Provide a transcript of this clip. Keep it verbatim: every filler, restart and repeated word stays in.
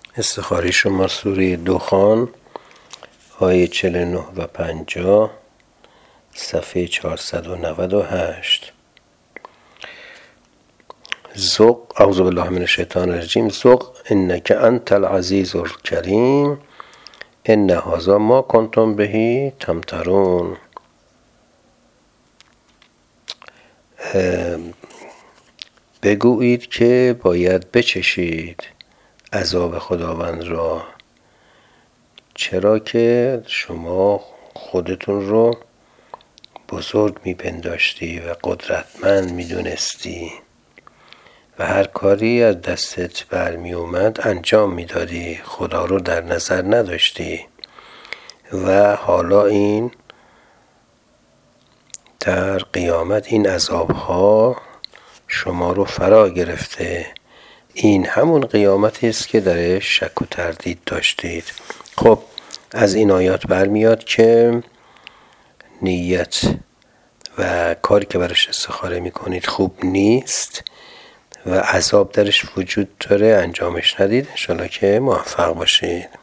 استخاره شما سوره دخان آیه چهل و نه و پنجاه صفحه چهارصد و نود و هشت. ذق اعوذ بالله من الشیطان الرجیم. ذق انک انت العزیز الکریم ان هذا ما کنتم به تمترون. بگویید که باید بچشید عذاب خداوند را، چرا که شما خودتون رو بزرگ میپنداشتی و قدرتمند میدونستی و هر کاری از دستت برمی اومد انجام میدادی، خدا رو در نظر نداشتی و حالا این در قیامت این عذابها شما رو فرا گرفته. این همون قیامتی است که درش شک و تردید داشتید. خب از این آیات برمیاد که نیت و کاری که برش استخاره میکنید خوب نیست و عذاب درش وجود داره، انجامش ندید. انشالله که موفق باشید.